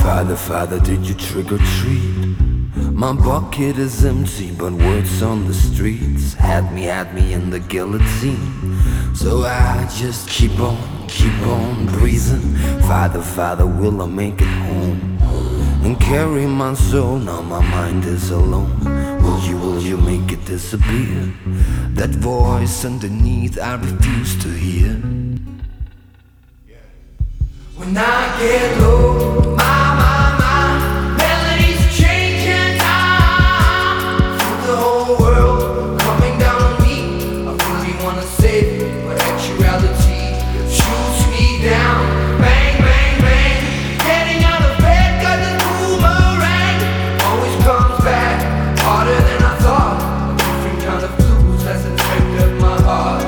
Father, Father, did you trick or treat? My bucket is empty, but words on the streets had me in the guillotine. So I just keep on breathing. Father, Father, will I make it home? And carry my soul, now my mind is alone. Will you make it disappear? That voice underneath I refuse to hear. When I get low, my melody's changing now. Feel the whole world coming down on me. I really wanna save it, but actuality shoots me down. Bang, bang, bang. Getting out of bed 'cause the boomerang always comes back harder than I thought. Different kind of blues has infected my heart.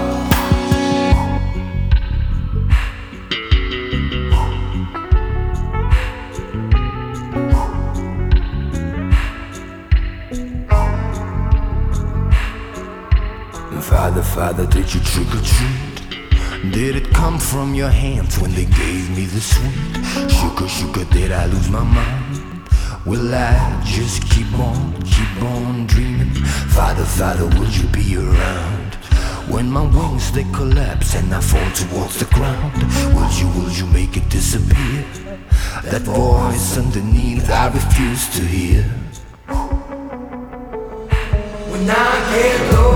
Father, Father, did you trick or treat? Did it come from your hands when they gave me the sweet? Sugar, did I lose my mind? Will I just keep on dreaming? Father, Father, will you be around? When my wings they collapse and I fall towards the ground, will you make it disappear? That voice underneath I refuse to hear. When I get low,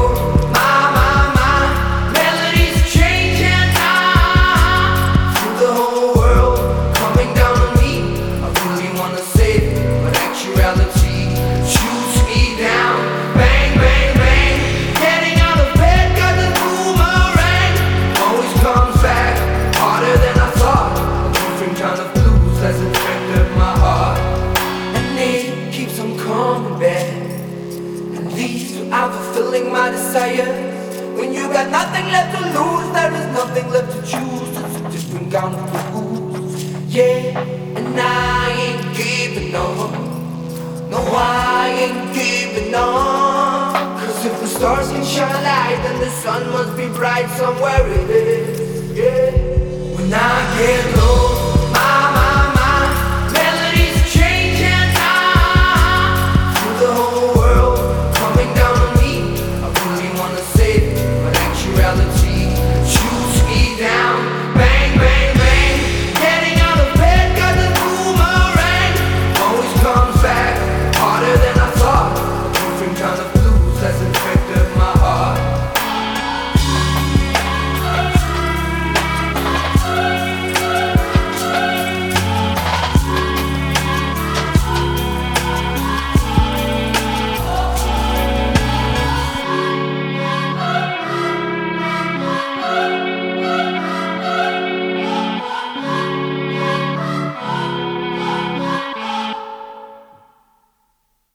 I'm fulfilling my desire. When you got nothing left to lose, there is nothing left to choose. It's a different kind of blues. Yeah, and I ain't giving up. No, I ain't giving up. 'Cause if the stars can shine light, then the sun must be bright somewhere it is. Yeah, when I get